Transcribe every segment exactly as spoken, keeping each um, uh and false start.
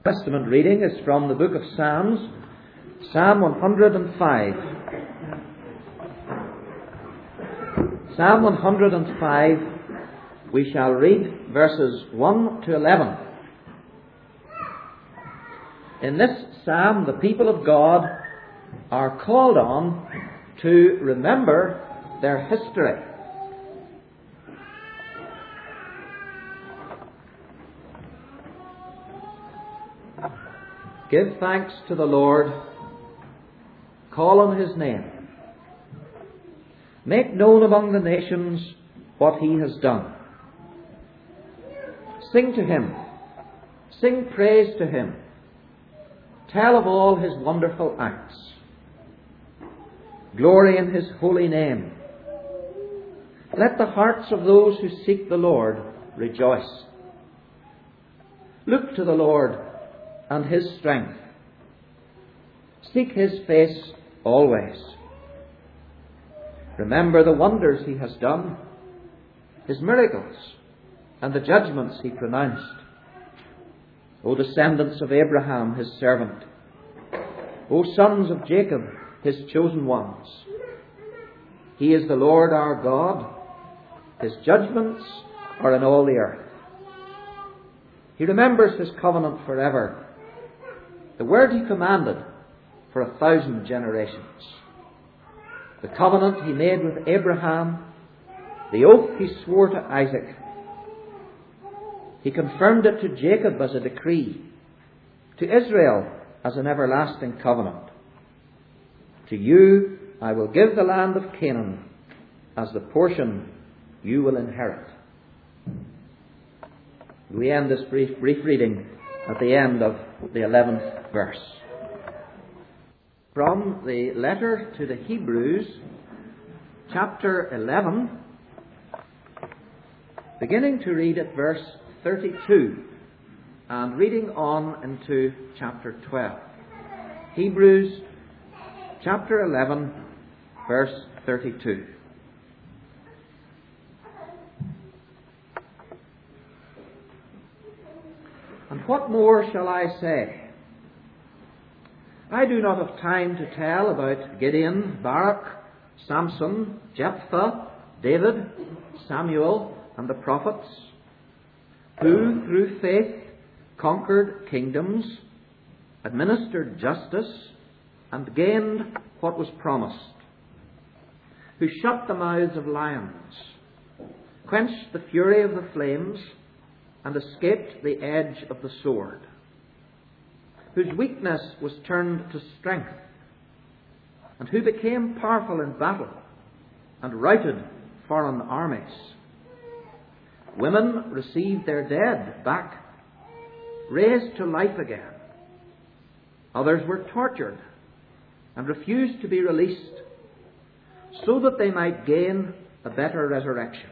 Testament reading is from the book of Psalms, Psalm one hundred five. Psalm one hundred five, we shall read verses one to eleven. In this psalm, the people of God are called on to remember their history. Give thanks to the Lord, call on His name. Make known among the nations what He has done. Sing to Him, sing praise to Him. Tell of all His wonderful acts. Glory in His holy name. Let the hearts of those who seek the Lord rejoice. Look to the Lord and His strength. Seek His face always. Remember the wonders He has done, His miracles, and the judgments He pronounced. O descendants of Abraham, His servant, O sons of Jacob, His chosen ones. He is the Lord our God. His judgments are in all the earth. He remembers His covenant forever, the word He commanded for a thousand generations. The covenant He made with Abraham, the oath He swore to Isaac. He confirmed it to Jacob as a decree, to Israel as an everlasting covenant. To you I will give the land of Canaan as the portion you will inherit. We end this brief, brief reading at the end of the eleventh verse. From the letter to the Hebrews, chapter eleven, beginning to read at verse thirty-two and reading on into chapter twelve. Hebrews chapter eleven, verse thirty-two. And what more shall I say? I do not have time to tell about Gideon, Barak, Samson, Jephthah, David, Samuel, and the prophets, who through faith conquered kingdoms, administered justice, and gained what was promised, who shut the mouths of lions, quenched the fury of the flames, and escaped the edge of the sword, whose weakness was turned to strength, and who became powerful in battle and routed foreign armies. Women received their dead back, raised to life again. Others were tortured and refused to be released, so that they might gain a better resurrection.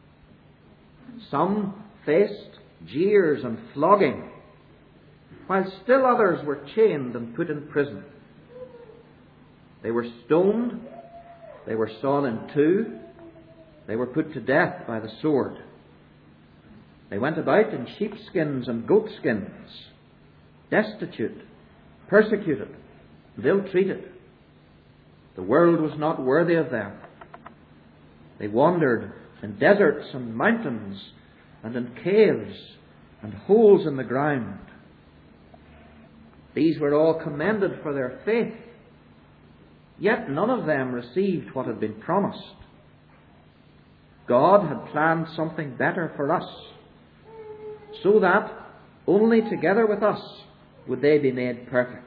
Some faced jeers and flogging, while still others were chained and put in prison. They were stoned, they were sawn in two, they were put to death by the sword. They went about in sheepskins and goatskins, destitute, persecuted, and ill-treated. The world was not worthy of them. They wandered in deserts and mountains, and in caves and holes in the ground. These were all commended for their faith, yet none of them received what had been promised. God had planned something better for us, so that only together with us would they be made perfect.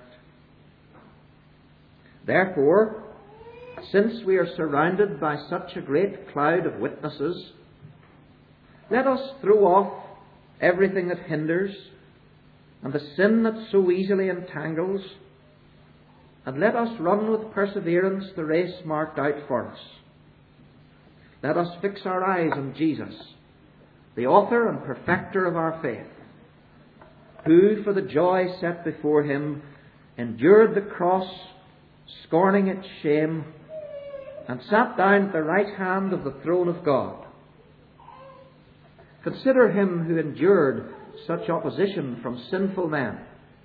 Therefore, since we are surrounded by such a great cloud of witnesses, let us throw off everything that hinders and the sin that so easily entangles, and let us run with perseverance the race marked out for us. Let us fix our eyes on Jesus, the author and perfecter of our faith, who for the joy set before Him endured the cross, scorning its shame, and sat down at the right hand of the throne of God. Consider Him who endured such opposition from sinful men,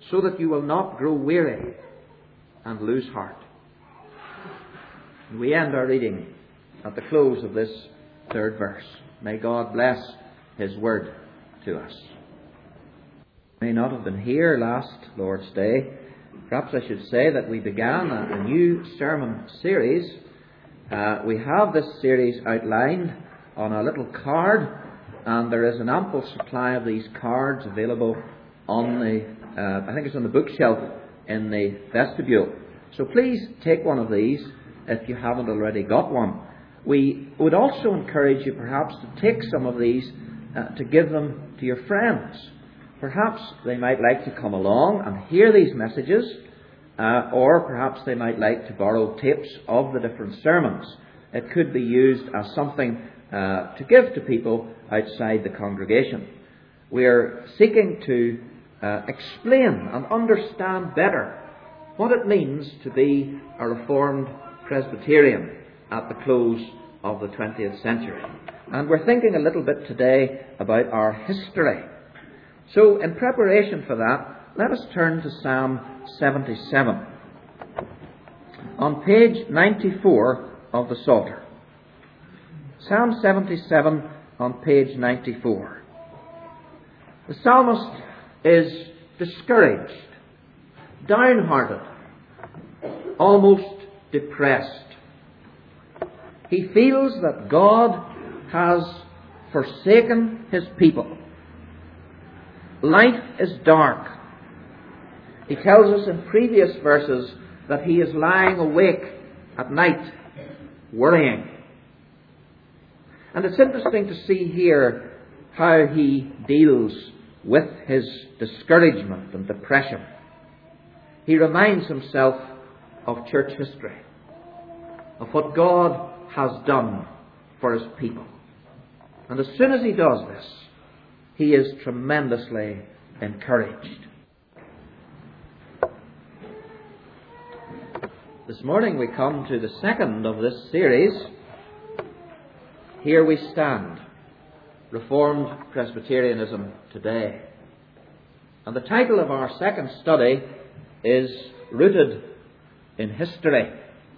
so that you will not grow weary and lose heart. And we end our reading at the close of this third verse. May God bless His word to us. May not have been here last Lord's Day. Perhaps I should say that we began a, a new sermon series. Uh, we have this series outlined on a little card, and there is an ample supply of these cards available on the, uh, I think it's on the bookshelf in the vestibule. So please take one of these if you haven't already got one. We would also encourage you perhaps to take some of these uh, to give them to your friends. Perhaps they might like to come along and hear these messages, uh, or perhaps they might like to borrow tapes of the different sermons. It could be used as something uh, to give to people outside the congregation. We are seeking to uh, explain and understand better what it means to be a Reformed Presbyterian at the close of the twentieth century. And we're thinking a little bit today about our history. So, in preparation for that, let us turn to Psalm seventy-seven. On page ninety-four of the Psalter. Psalm seventy-seven on page ninety-four. The psalmist is discouraged, downhearted, almost depressed. He feels that God has forsaken His people. Life is dark. He tells us in previous verses that he is lying awake at night, worrying. And it's interesting to see here how he deals with his discouragement and depression. He reminds himself of church history, of what God has done for His people. And as soon as he does this, he is tremendously encouraged. This morning we come to the second of this series. Here we stand, Reformed Presbyterianism today. And the title of our second study is Rooted in History.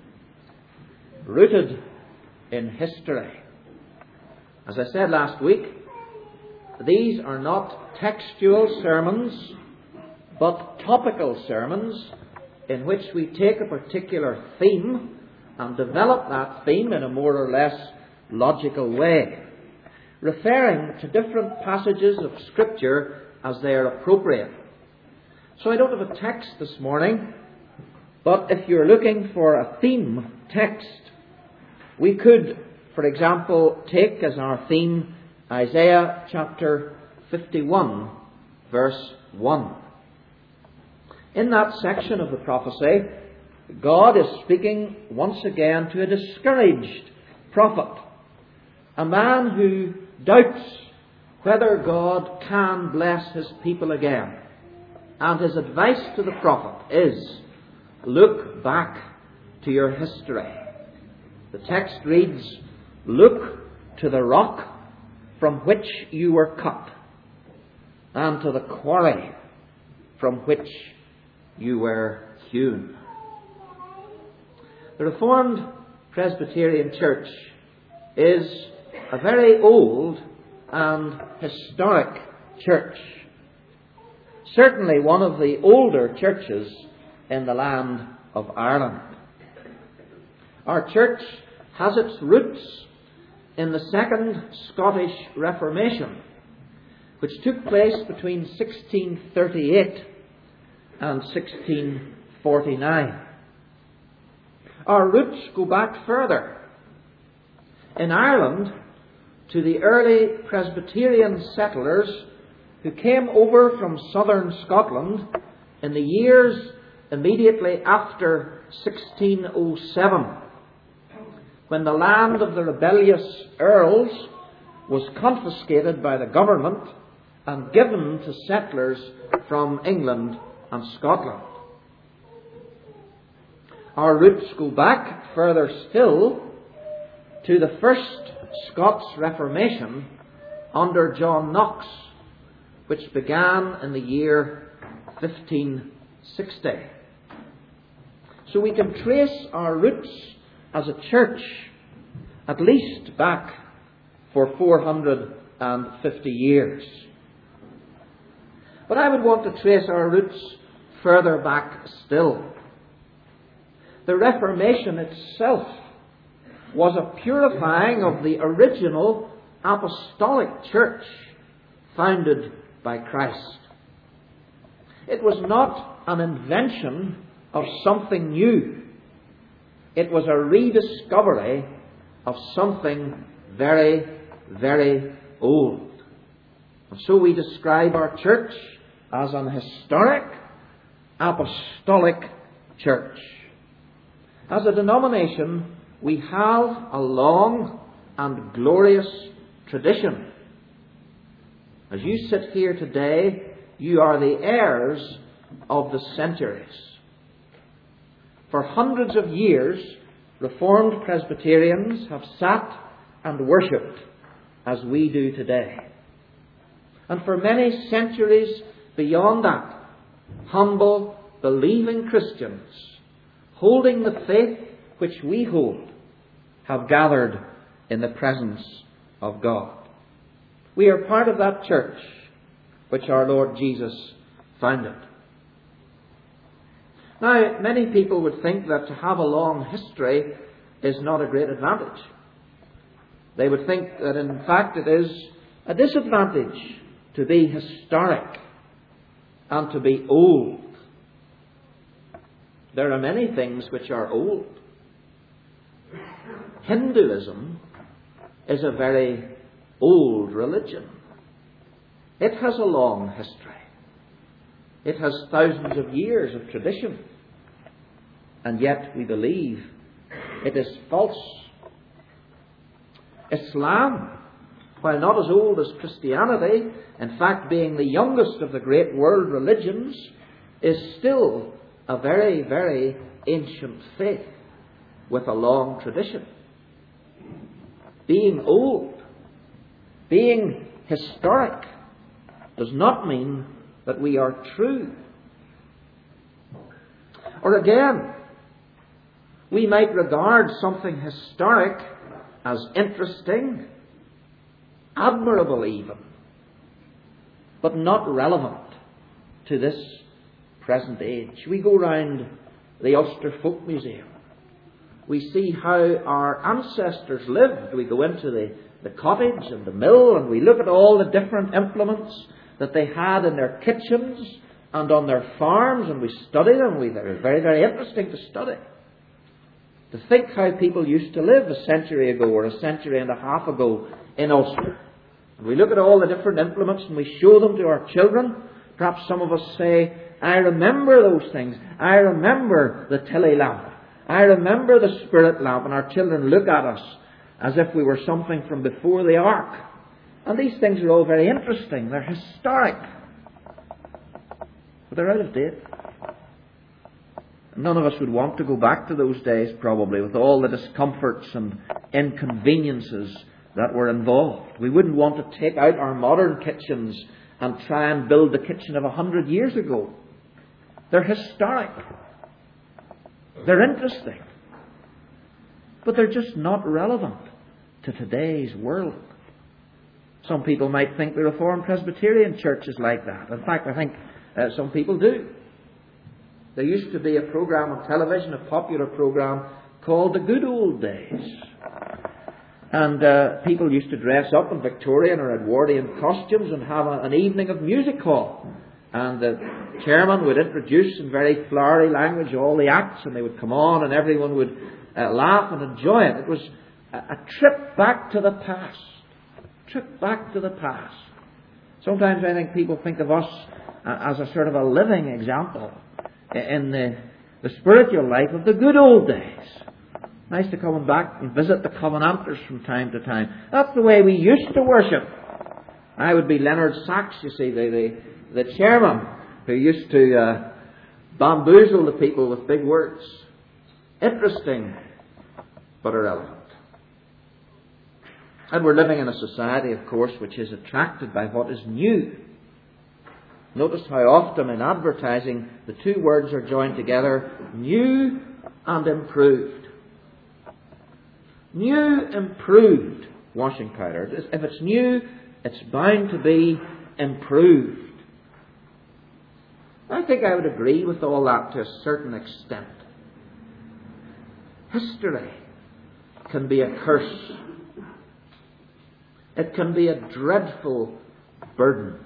Rooted in History. As I said last week, these are not textual sermons, but topical sermons in which we take a particular theme and develop that theme in a more or less logical way, referring to different passages of Scripture as they are appropriate. So I don't have a text this morning, but if you're looking for a theme text, we could, for example, take as our theme Isaiah chapter fifty-one, verse one. In that section of the prophecy, God is speaking once again to a discouraged prophet, a man who doubts whether God can bless His people again. And his advice to the prophet is, look back to your history. The text reads, look to the rock from which you were cut, and to the quarry from which you were hewn. The Reformed Presbyterian Church is a very old and historic church. Certainly one of the older churches in the land of Ireland. Our church has its roots in the Second Scottish Reformation, which took place between sixteen thirty-eight and sixteen forty-nine. Our roots go back further. In Ireland, to the early Presbyterian settlers who came over from southern Scotland in the years immediately after sixteen oh seven, when the land of the rebellious earls was confiscated by the government and given to settlers from England and Scotland. Our roots go back further still to the first Scots Reformation under John Knox, which began in the year fifteen sixty. So we can trace our roots as a church at least back for four hundred fifty years. But I would want to trace our roots further back still. The Reformation itself was a purifying of the original apostolic church founded by Christ. It was not an invention of something new. It was a rediscovery of something very, very old. And so we describe our church as an historic apostolic church. As a denomination, we have a long and glorious tradition. As you sit here today, you are the heirs of the centuries. For hundreds of years, Reformed Presbyterians have sat and worshipped as we do today. And for many centuries beyond that, humble, believing Christians, holding the faith which we hold, have gathered in the presence of God. We are part of that church which our Lord Jesus founded. Now, many people would think that to have a long history is not a great advantage. They would think that in fact it is a disadvantage to be historic and to be old. There are many things which are old. Hinduism is a very old religion. It has a long history. It has thousands of years of tradition. And yet we believe it is false. Islam, while not as old as Christianity, in fact being the youngest of the great world religions, is still a very, very ancient faith with a long tradition. Being old, being historic, does not mean that we are true. Or again, we might regard something historic as interesting, admirable even, but not relevant to this present age. We go round the Ulster Folk Museum. We see how our ancestors lived. We go into the, the cottage and the mill and we look at all the different implements that they had in their kitchens and on their farms, and we study them. We, they're very, very interesting to study. To think how people used to live a century ago or a century and a half ago in Ulster. And we look at all the different implements and we show them to our children. Perhaps some of us say, I remember those things. I remember the Tilly lamp. I remember the spirit lamp. And our children look at us as if we were something from before the ark. And these things are all very interesting. They're historic. But they're out of date. None of us would want to go back to those days, probably, with all the discomforts and inconveniences that were involved. We wouldn't want to take out our modern kitchens and try and build the kitchen of a hundred years ago. They're historic. They're interesting. But they're just not relevant to today's world. Some people might think the Reformed Presbyterian Church is like that. In fact, I think uh, some people do. There used to be a program on television, a popular program called The Good Old Days. And uh, people used to dress up in Victorian or Edwardian costumes and have a, an evening of music hall. And the chairman would introduce in very flowery language all the acts, and they would come on and everyone would uh, laugh and enjoy it. It was a, a trip back to the past. Trip back to the past. Sometimes I think people think of us uh, as a sort of a living example in the, the spiritual life of the good old days. Nice to come back and visit the Covenanters from time to time. That's the way we used to worship. I would be Leonard Sachs, you see, the, the, the chairman who used to uh, bamboozle the people with big words. Interesting, but irrelevant. And we're living in a society, of course, which is attracted by what is new. Notice how often in advertising the two words are joined together, new and improved. New, improved washing powder. If it's new, it's bound to be improved. I think I would agree with all that to a certain extent. History can be a curse. It can be a dreadful burden.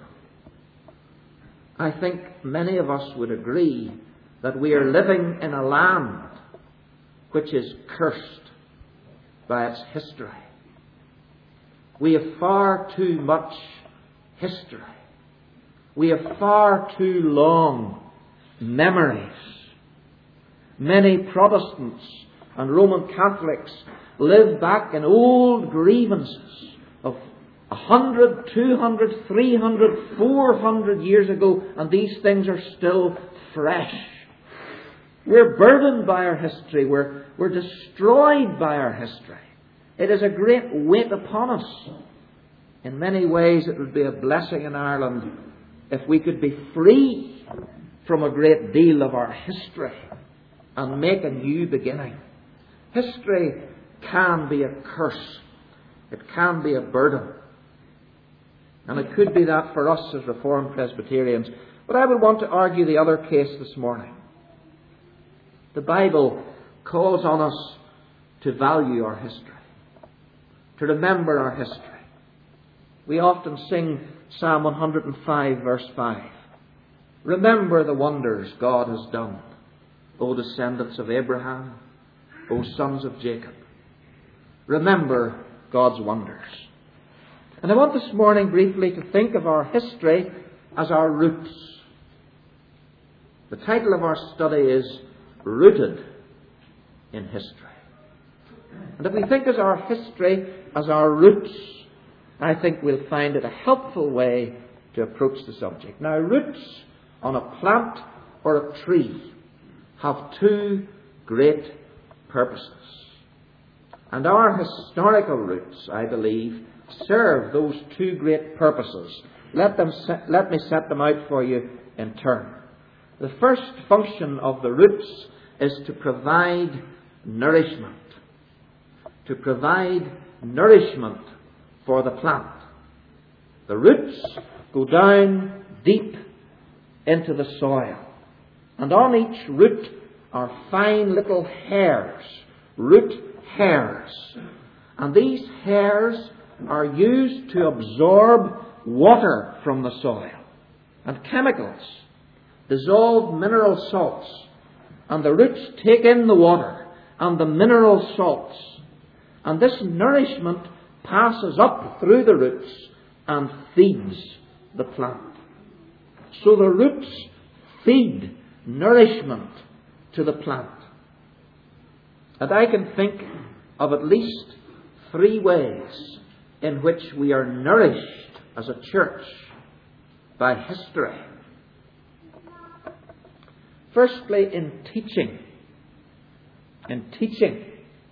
I think many of us would agree that we are living in a land which is cursed by its history. We have far too much history. We have far too long memories. Many Protestants and Roman Catholics live back in old grievances of a hundred, two hundred, three hundred, four hundred years ago, and these things are still fresh. We're burdened by our history. We're, we're destroyed by our history. It is a great weight upon us. In many ways, it would be a blessing in Ireland if we could be free from a great deal of our history and make a new beginning. History can be a curse. It can be a burden. And it could be that for us as Reformed Presbyterians. But I would want to argue the other case this morning. The Bible calls on us to value our history, to remember our history. We often sing Psalm one hundred five, verse five. Remember the wonders God has done, O descendants of Abraham, O sons of Jacob. Remember God's wonders. And I want this morning briefly to think of our history as our roots. The title of our study is Rooted in History. And if we think as our history as our roots, I think we'll find it a helpful way to approach the subject. Now, roots on a plant or a tree have two great purposes. And our historical roots, I believe, serve those two great purposes. Let them set, let me set them out for you in turn. The first function of the roots is to provide nourishment. To provide nourishment for the plant. The roots go down deep into the soil. And on each root are fine little hairs, root hairs. And these hairs are used to absorb water from the soil and chemicals, dissolved mineral salts. And the roots take in the water and the mineral salts. And this nourishment passes up through the roots and feeds the plant. So the roots feed nourishment to the plant. And I can think of at least three ways in which we are nourished as a church by history. Firstly, in teaching. In teaching.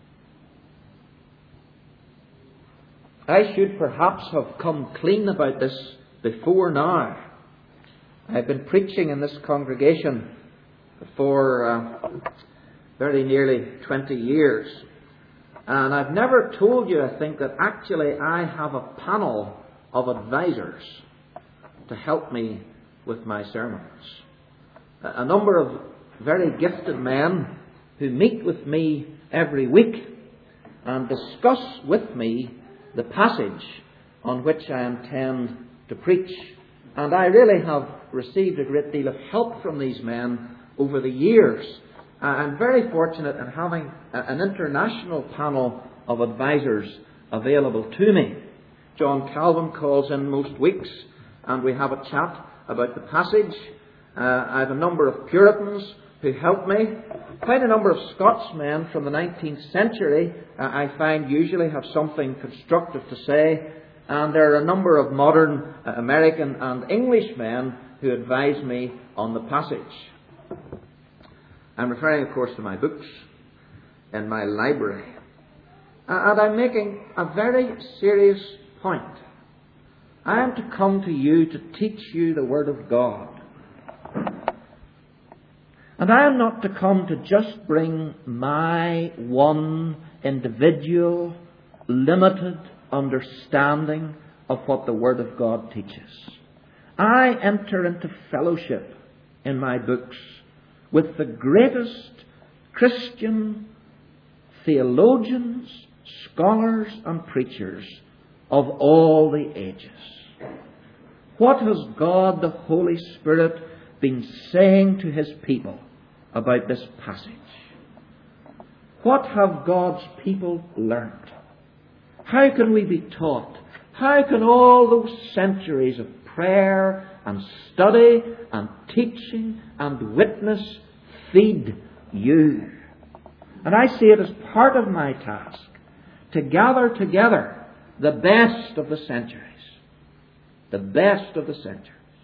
I should perhaps have come clean about this before now. I've been preaching in this congregation for uh, very nearly twenty years. And I've never told you, I think, that actually I have a panel of advisors to help me with my sermons. A number of very gifted men who meet with me every week and discuss with me the passage on which I intend to preach. And I really have received a great deal of help from these men over the years. I'm very fortunate in having an international panel of advisors available to me. John Calvin calls in most weeks and we have a chat about the passage. Uh, I have a number of Puritans who help me. Quite a number of Scotsmen from the nineteenth century uh, I find usually have something constructive to say. And there are a number of modern uh, American and English men who advise me on the passage. I'm referring, of course, to my books in my library. Uh, and I'm making a very serious point. I am to come to you to teach you the Word of God. And I am not to come to just bring my one individual, limited understanding of what the Word of God teaches. I enter into fellowship in my books with the greatest Christian theologians, scholars and preachers of all the ages. What has God the Holy Spirit been saying to His people about this passage? What have God's people learnt? How can we be taught? How can all those centuries of prayer and study and teaching and witness feed you? And I see it as part of my task to gather together the best of the centuries. The best of the centuries.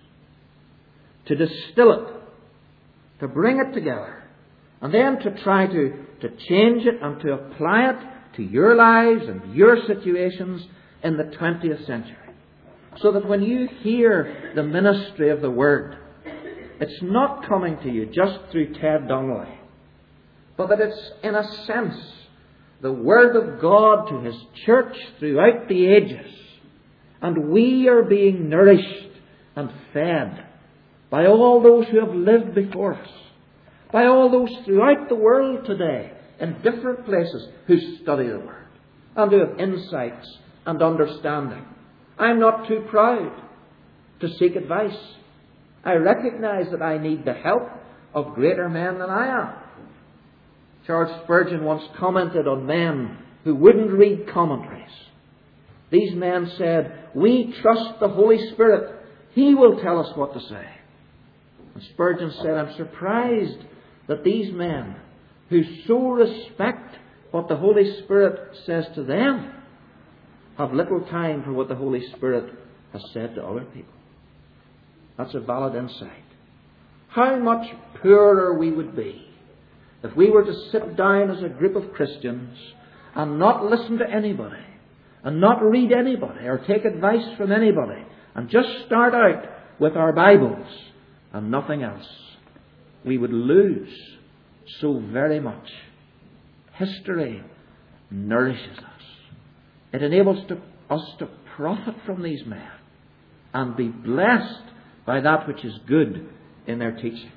To distill it. To bring it together. And then to try to, to change it and to apply it to your lives and your situations in the twentieth century. So that when you hear the ministry of the Word, it's not coming to you just through Ted Donnelly, but that it's, in a sense, the Word of God to His church throughout the ages. And we are being nourished and fed by all those who have lived before us, by all those throughout the world today, in different places, who study the Word, and who have insights and understanding. I'm not too proud to seek advice. I recognize that I need the help of greater men than I am. Charles Spurgeon once commented on men who wouldn't read commentaries. These men said, "We trust the Holy Spirit. He will tell us what to say." And Spurgeon said, "I'm surprised that these men, who so respect what the Holy Spirit says to them, have little time for what the Holy Spirit has said to other people." That's a valid insight. How much poorer we would be if we were to sit down as a group of Christians and not listen to anybody, and not read anybody, or take advice from anybody, and just start out with our Bibles and nothing else. We would lose so very much. History nourishes us. It enables to, us to profit from these men and be blessed by that which is good in their teaching.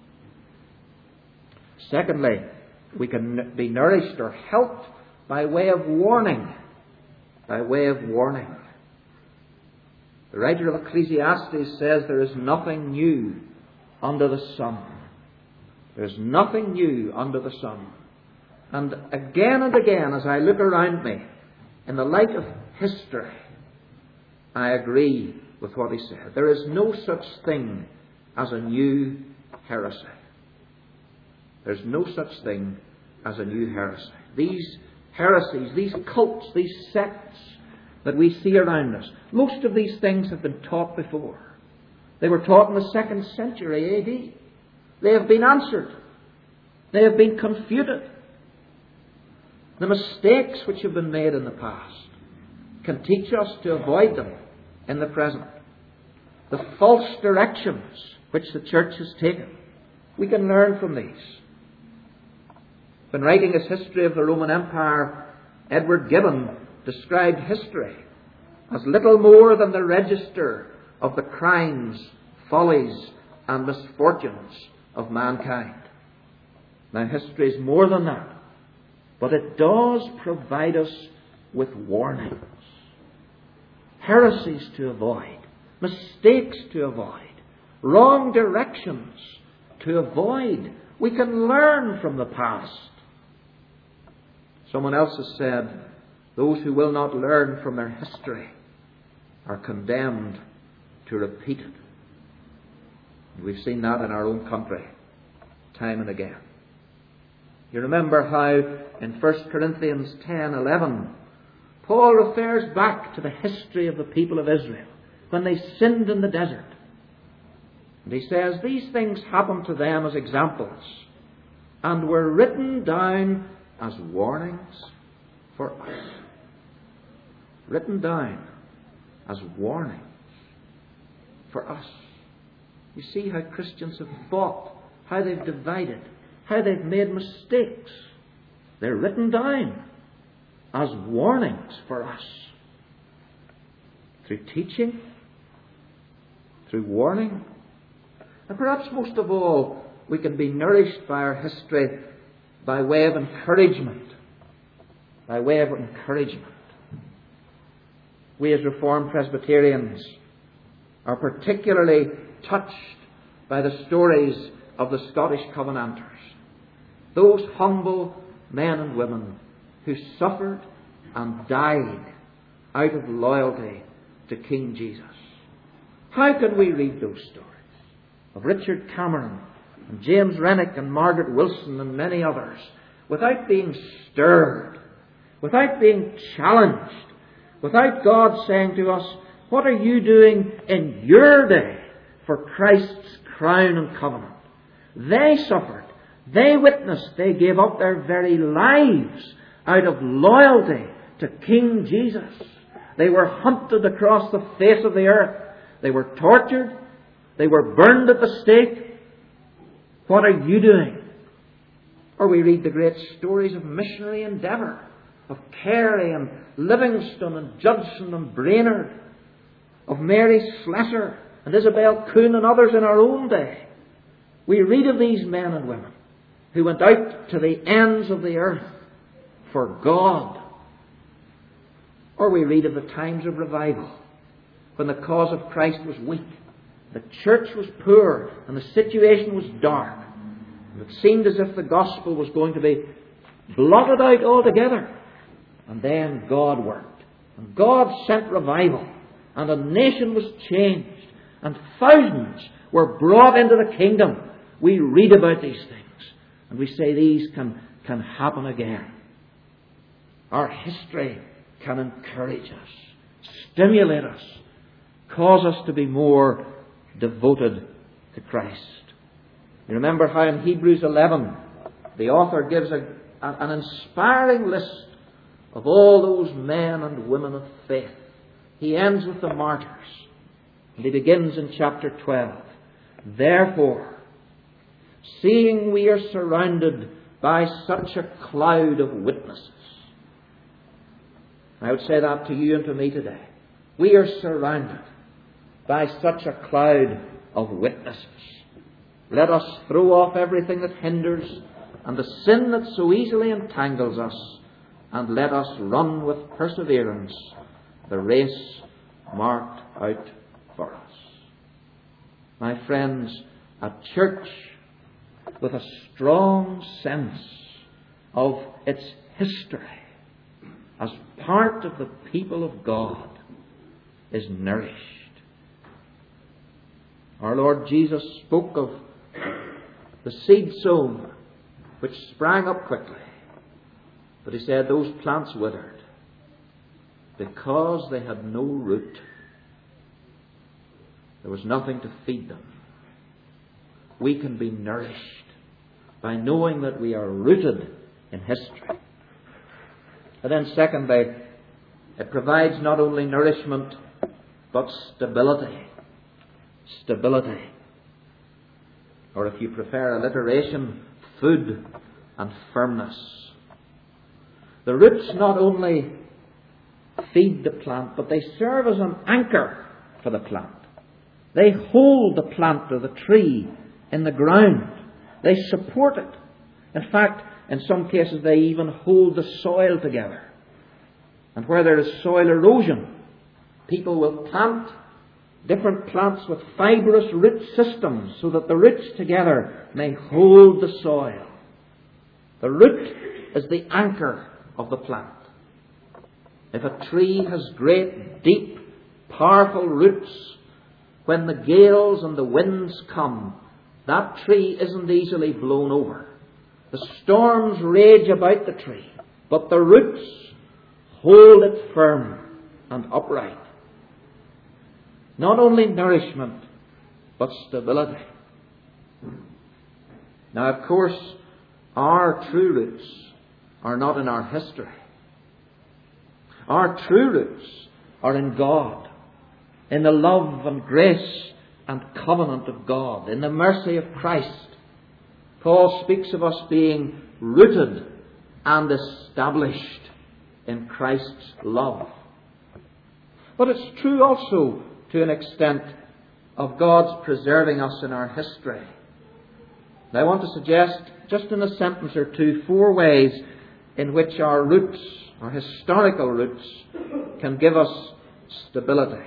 Secondly, we can be nourished or helped by way of warning. By way of warning. The writer of Ecclesiastes says there is nothing new under the sun. There's nothing new under the sun. And again and again, as I look around me, in the light of history, I agree with what he said. There is no such thing as a new heresy. There's no such thing as a new heresy. These heresies, these cults, these sects that we see around us, most of these things have been taught before. They were taught in the second century A D. They have been answered. They have been confuted. The mistakes which have been made in the past can teach us to avoid them in the present. The false directions which the church has taken, we can learn from these. When writing his history of the Roman Empire, Edward Gibbon described history as little more than the register of the crimes, follies, and misfortunes of mankind. Now, history is more than that, but it does provide us with warnings, heresies to avoid, mistakes to avoid, wrong directions to avoid. We can learn from the past. Someone else has said, those who will not learn from their history are condemned to repeat it. We've seen that in our own country, time and again. You remember how in First Corinthians ten eleven, Paul refers back to the history of the people of Israel when they sinned in the desert. And he says, these things happened to them as examples and were written down as warnings for us. Written down as warnings for us. You see how Christians have fought, how they've divided, how they've made mistakes. They're written down as warnings for us. Through teaching, through warning. And perhaps most of all, we can be nourished by our history by way of encouragement. By way of encouragement. We as Reformed Presbyterians are particularly touched by the stories of the Scottish Covenanters. Those humble men and women who suffered and died out of loyalty to King Jesus. How can we read those stories of Richard Cameron and James Renwick and Margaret Wilson and many others without being stirred, without being challenged, without God saying to us, what are you doing in your day for Christ's crown and covenant? They suffered. They witnessed. They gave up their very lives out of loyalty to King Jesus. They were hunted across the face of the earth. They were tortured. They were burned at the stake. What are you doing? Or we read the great stories of missionary endeavour, of Carey and Livingstone and Judson and Brainerd, of Mary Slessor and Isabel Kuhn and others in our own day. We read of these men and women who went out to the ends of the earth for God. Or we read of the times of revival, when the cause of Christ was weak, the church was poor, and the situation was dark. And it seemed as if the gospel was going to be blotted out altogether. And then God worked. And God sent revival. And a nation was changed. And thousands were brought into the kingdom. We read about these things. And we say these can, can happen again. Our history can encourage us, stimulate us, cause us to be more devoted to Christ. You remember how in Hebrews eleven the author gives a, an inspiring list of all those men and women of faith. He ends with the martyrs. And he begins in chapter twelve. Therefore, seeing we are surrounded by such a cloud of witnesses. I would say that to you and to me today. We are surrounded by such a cloud of witnesses. Let us throw off everything that hinders and the sin that so easily entangles us, and let us run with perseverance the race marked out for us. My friends, a church with a strong sense of its history as part of the people of God is nourished. Our Lord Jesus spoke of the seed sown, which sprang up quickly. But he said those plants withered because they had no root. There was nothing to feed them. We can be nourished by knowing that we are rooted in history. And then secondly, it provides not only nourishment, but stability. Stability. Or if you prefer alliteration, food and firmness. The roots not only feed the plant, but they serve as an anchor for the plant. They hold the plant or the tree in the ground. They support it. In fact, in some cases they even hold the soil together. And where there is soil erosion, people will plant different plants with fibrous root systems so that the roots together may hold the soil. The root is the anchor of the plant. If a tree has great, deep, powerful roots, when the gales and the winds come, that tree isn't easily blown over. The storms rage about the tree, but the roots hold it firm and upright. Not only nourishment, but stability. Now, of course, our true roots are not in our history. Our true roots are in God, in the love and grace and covenant of God, in the mercy of Christ. Paul speaks of us being rooted and established in Christ's love. But it's true also, to an extent, of God's preserving us in our history. And I want to suggest, just in a sentence or two, four ways in which our roots, our historical roots, can give us stability.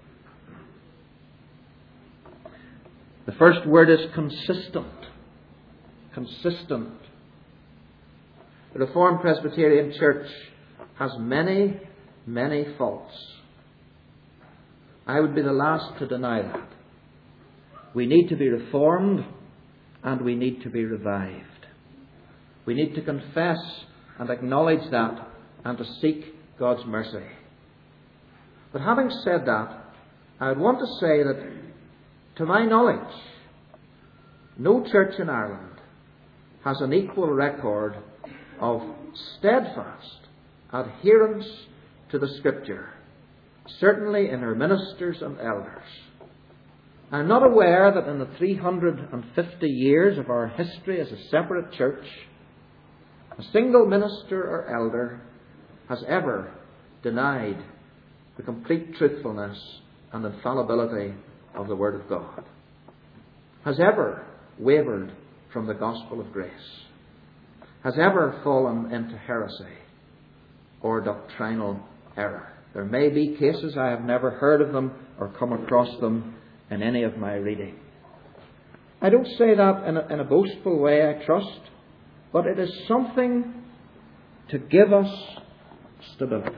The first word is consistent. Consistent. The Reformed Presbyterian Church has many, many faults. I would be the last to deny that. We need to be reformed and we need to be revived. We need to confess and acknowledge that and to seek God's mercy. But having said that, I would want to say that, to my knowledge, no church in Ireland has an equal record of steadfast adherence to the Scripture, certainly in her ministers and elders. I'm not aware that in the three hundred fifty years of our history as a separate church, a single minister or elder has ever denied the complete truthfulness and infallibility of the Word of God, has ever wavered from the gospel of grace, has ever fallen into heresy or doctrinal error. There may be cases, I have never heard of them or come across them in any of my reading. I don't say that in a, in a boastful way, I trust, but it is something to give us stability.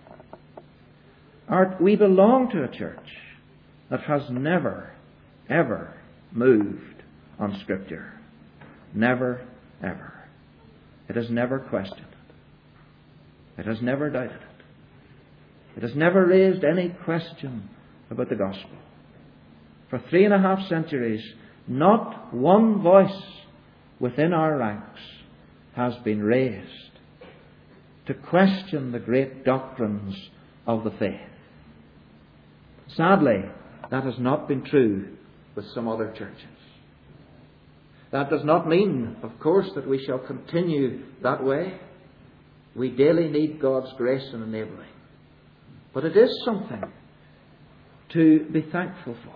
Our, we belong to a church that has never, ever moved on Scripture. Never, ever. It has never questioned it. It has never doubted it. It has never raised any question about the gospel. For three and a half centuries, not one voice within our ranks has been raised to question the great doctrines of the faith. Sadly, that has not been true with some other churches. That does not mean, of course, that we shall continue that way. We daily need God's grace and enabling. But it is something to be thankful for.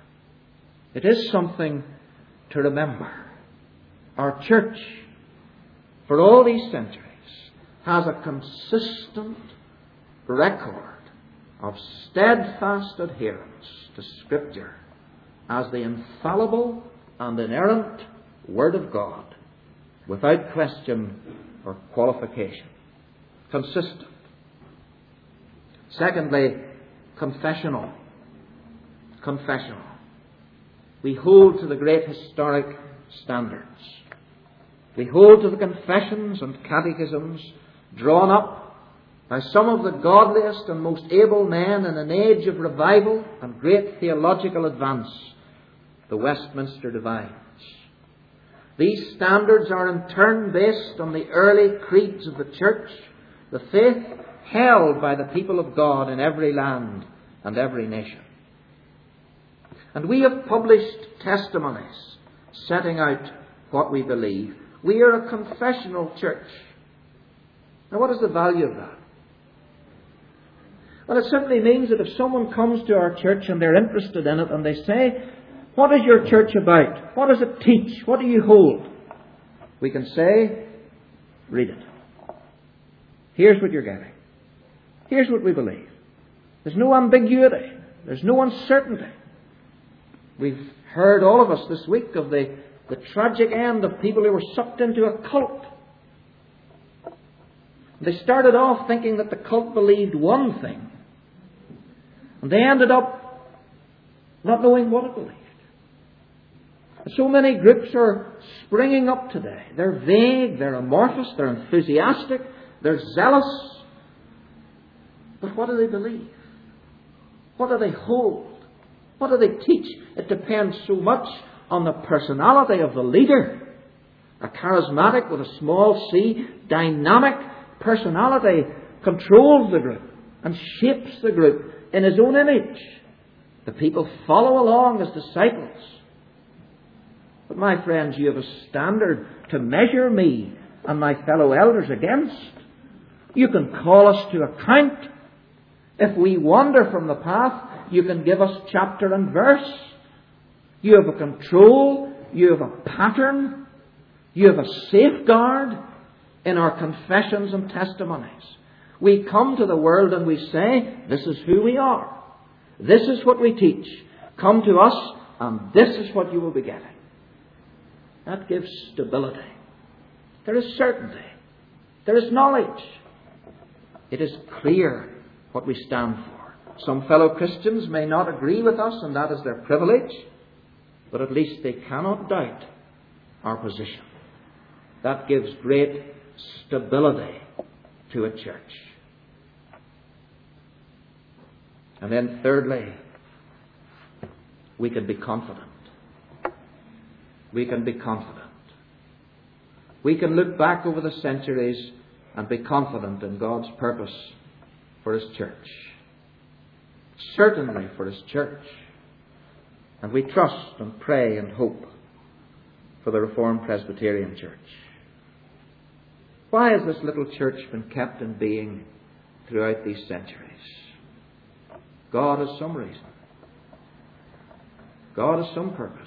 It is something to remember. Our church, for all these centuries, has a consistent record of steadfast adherence to Scripture as the infallible and inerrant Word of God, without question or qualification. Consistent. Secondly, confessional. Confessional. We hold to the great historic standards. We hold to the confessions and catechisms drawn up by some of the godliest and most able men in an age of revival and great theological advance, the Westminster Divines. These standards are in turn based on the early creeds of the Church, the faith held by the people of God in every land and every nation. And we have published testimonies setting out what we believe. We are a confessional church. Now, what is the value of that? Well, it simply means that if someone comes to our church and they're interested in it and they say, "What is your church about? What does it teach? What do you hold?" We can say, "Read it. Here's what you're getting. Here's what we believe." There's no ambiguity. There's no uncertainty. We've heard, all of us this week, of the, the tragic end of people who were sucked into a cult. They started off thinking that the cult believed one thing, and they ended up not knowing what it believed. So many groups are springing up today. They're vague, they're amorphous, they're enthusiastic, they're zealous. But what do they believe? What do they hold? What do they teach? It depends so much on the personality of the leader. A charismatic with a small c, dynamic personality controls the group and shapes the group in his own image. The people follow along as disciples. But my friends, you have a standard to measure me and my fellow elders against. You can call us to account. If we wander from the path, you can give us chapter and verse. You have a control. You have a pattern. You have a safeguard in our confessions and testimonies. We come to the world and we say, this is who we are. This is what we teach. Come to us and this is what you will be getting. That gives stability. There is certainty. There is knowledge. It is clear what we stand for. Some fellow Christians may not agree with us, and that is their privilege, but at least they cannot doubt our position. That gives great stability to a church. And then thirdly, we can be confident. We can be confident. We can look back over the centuries and be confident in God's purpose for His church. Certainly for His church. And we trust and pray and hope for the Reformed Presbyterian Church. Why has this little church been kept in being throughout these centuries? God has some reason. God has some purpose.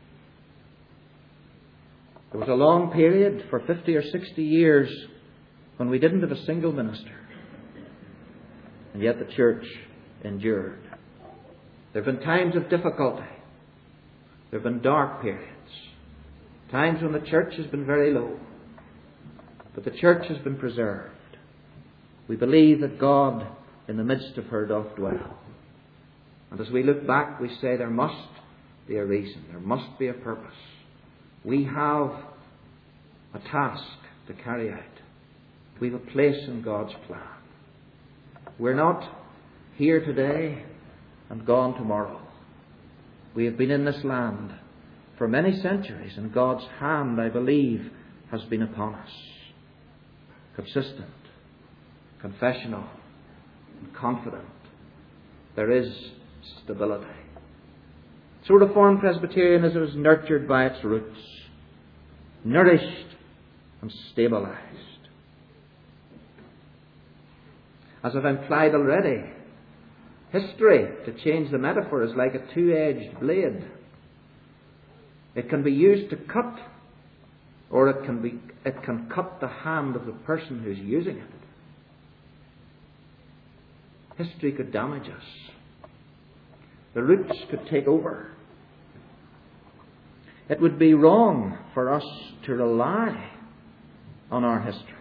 There was a long period for fifty or sixty years when we didn't have a single minister. And yet the church endured. There have been times of difficulty. There have been dark periods. Times when the church has been very low. But the church has been preserved. We believe that God in the midst of her doth dwell. And as we look back, we say there must be a reason. There must be a purpose. We have a task to carry out. We have a place in God's plan. We're not here today and gone tomorrow. We have been in this land for many centuries, and God's hand, I believe, has been upon us. Consistent, confessional, and confident. There is stability. So Reformed Presbyterianism is nurtured by its roots, nourished and stabilized. As I've implied already, history, to change the metaphor, is like a two-edged blade. It can be used to cut, or it can be it can cut the hand of the person who's using it. History could damage us. The roots could take over. It would be wrong for us to rely on our history.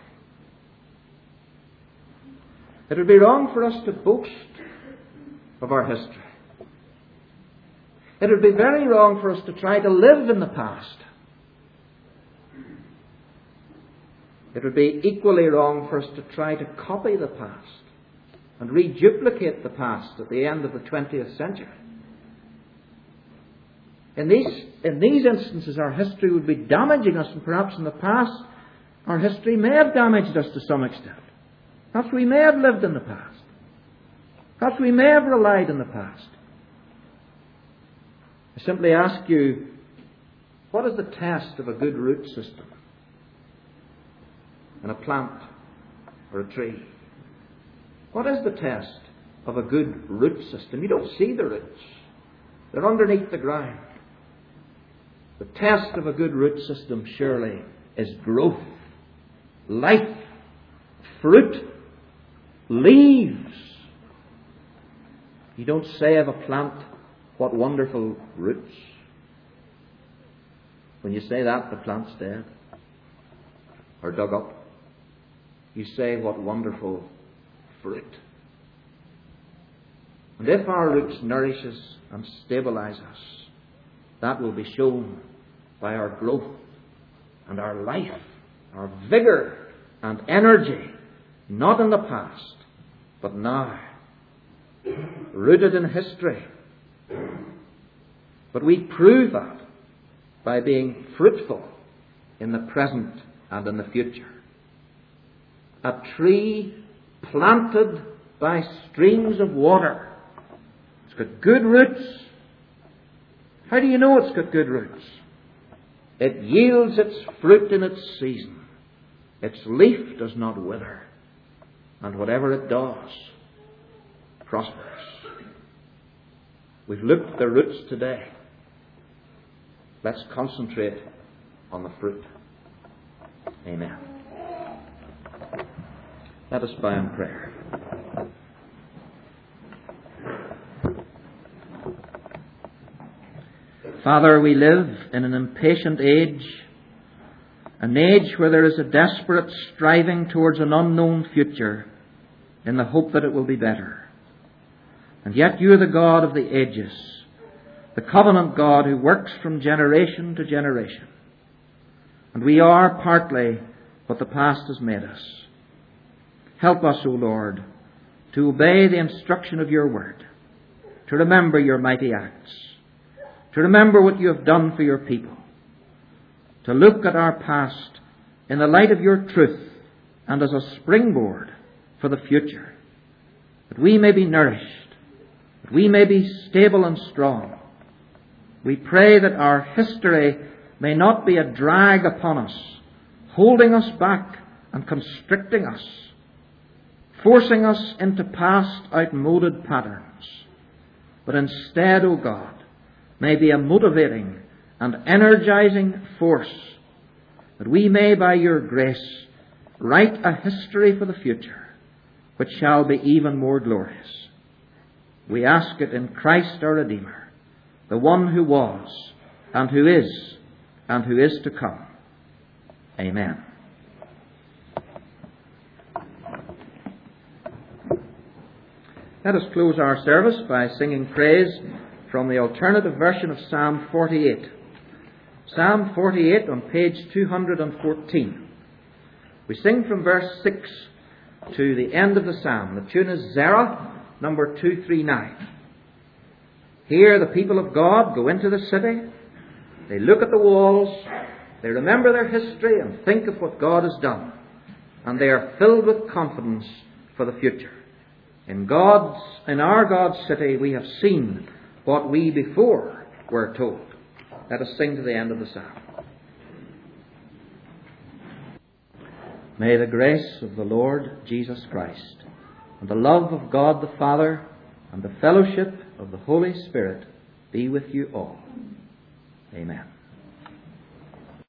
It would be wrong for us to boast of our history. It would be very wrong for us to try to live in the past. It would be equally wrong for us to try to copy the past and reduplicate the past at the end of the twentieth century. In these, in these instances, our history would be damaging us, and perhaps in the past, our history may have damaged us to some extent. Perhaps we may have lived in the past. Perhaps we may have relied in the past. I simply ask you, what is the test of a good root system in a plant or a tree? What is the test of a good root system? You don't see the roots. They're underneath the ground. The test of a good root system surely is growth, life, fruit, leaves. You don't say of a plant, what wonderful roots. When you say that, the plant's dead or dug up. You say, what wonderful fruit. And if our roots nourish us and stabilize us, that will be shown by our growth and our life, our vigour and energy, not in the past, but now, rooted in history. But we prove that by being fruitful in the present and in the future. A tree planted by streams of water. It's got good roots. How do you know it's got good roots? It yields its fruit in its season. Its leaf does not wither. And whatever it does prospers. We've looked at the roots today. Let's concentrate on the fruit. Amen. Let us bow in prayer. Father, we live in an impatient age, an age where there is a desperate striving towards an unknown future in the hope that it will be better. And yet you are the God of the ages, the covenant God who works from generation to generation. And we are partly what the past has made us. Help us, O Lord, to obey the instruction of your word, to remember your mighty acts, to remember what you have done for your people, to look at our past in the light of your truth and as a springboard for the future, that we may be nourished, that we may be stable and strong. We pray that our history may not be a drag upon us, holding us back and constricting us, forcing us into past outmoded patterns, but instead, O God, may be a motivating and energizing force, that we may, by your grace, write a history for the future, which shall be even more glorious. We ask it in Christ our Redeemer, the one who was, and who is, and who is to come. Amen. Let us close our service by singing praise from the alternative version of Psalm forty-eight. Psalm forty-eight on page two hundred fourteen. We sing from verse six to the end of the psalm. The tune is Zerah, number two thirty-nine. Here the people of God go into the city. They look at the walls. They remember their history and think of what God has done. And they are filled with confidence for the future. In God's, in our God's city, we have seen what we before were told. Let us sing to the end of the psalm. May the grace of the Lord Jesus Christ, and the love of God the Father, and the fellowship of the Holy Spirit be with you all. Amen.